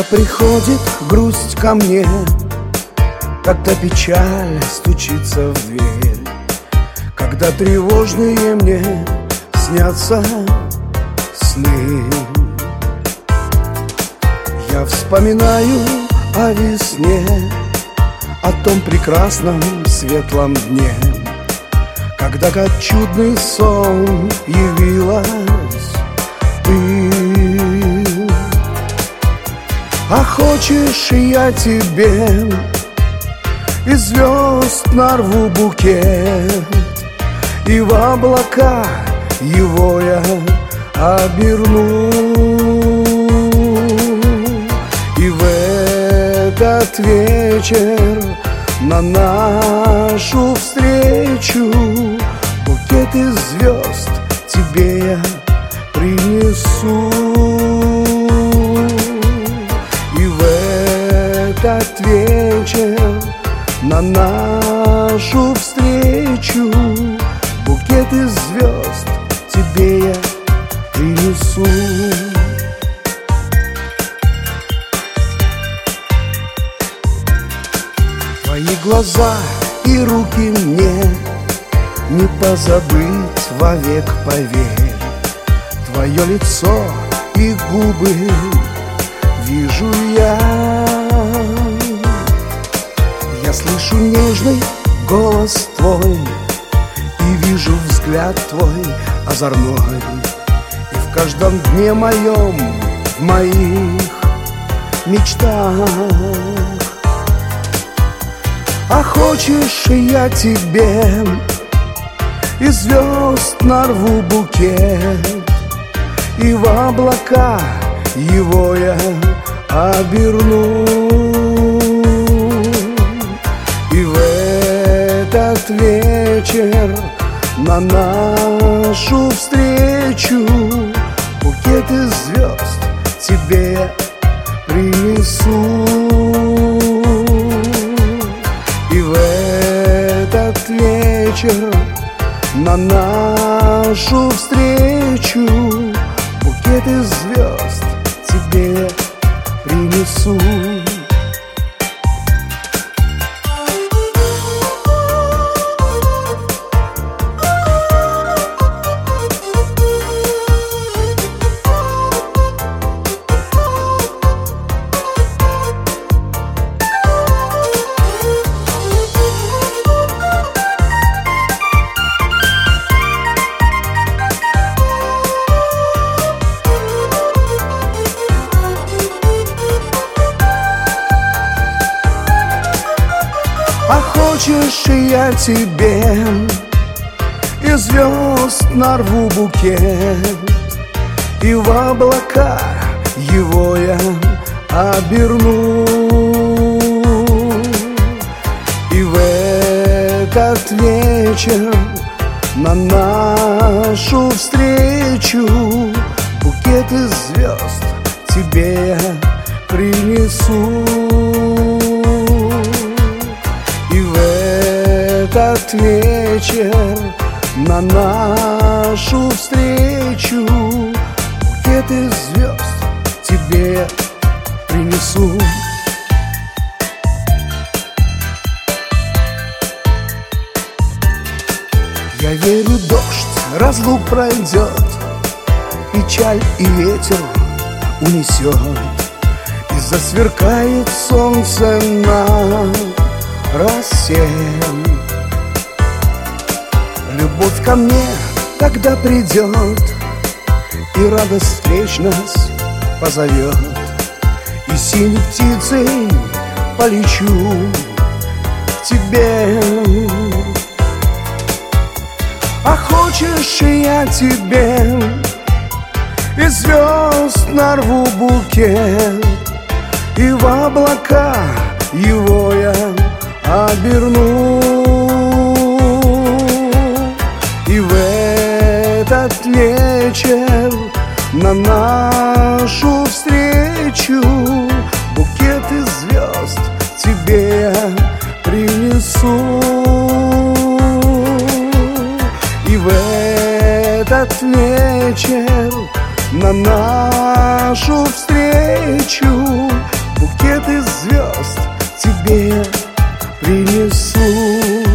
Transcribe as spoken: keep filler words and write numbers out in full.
приходит грусть ко мне, когда печаль стучится в дверь, когда тревожные мне снятся сны. Я вспоминаю о весне, о том прекрасном светлом дне, когда как чудный сон явилась ты. А хочешь, я тебе из звезд нарву букет, и в облака его я оберну, и в этот вечер на нашу встречу букет из звезд тебе я принесу. И в этот вечер на нашу встречу букет из звезд тебе я принесу. Твои глаза и руки мне не позабыть вовек, поверь. Твое лицо и губы вижу я. Я слышу нежный голос твой и вижу взгляд твой озорной. И в каждом дне моем, в моих мечтах. А хочешь, я тебе из звезд нарву букет, и в облака его я оберну, и в этот вечер на нашу встречу букет из звезд тебе я принесу. И в этот вечер на нашу встречу букет из звезд тебе я принесу. А хочешь, я тебе из звезд нарву букет, и в облака его я оберну, и в этот вечер на нашу встречу букет из звезд тебе я принесу. Этот вечер на нашу встречу букет из звезд тебе я принесу. Я верю, дождь разлук пройдет, печаль и ветер унесет, и засверкает солнце на росе. Любовь ко мне тогда придет, и радость встреч нас позовет, и синей птицей полечу к тебе. А хочешь, я тебе из звезд нарву букет, и в облака его я оберну, и в этот вечер на нашу встречу букет из звезд тебе я принесу. И в этот вечер на нашу встречу букет из звезд тебе принесу.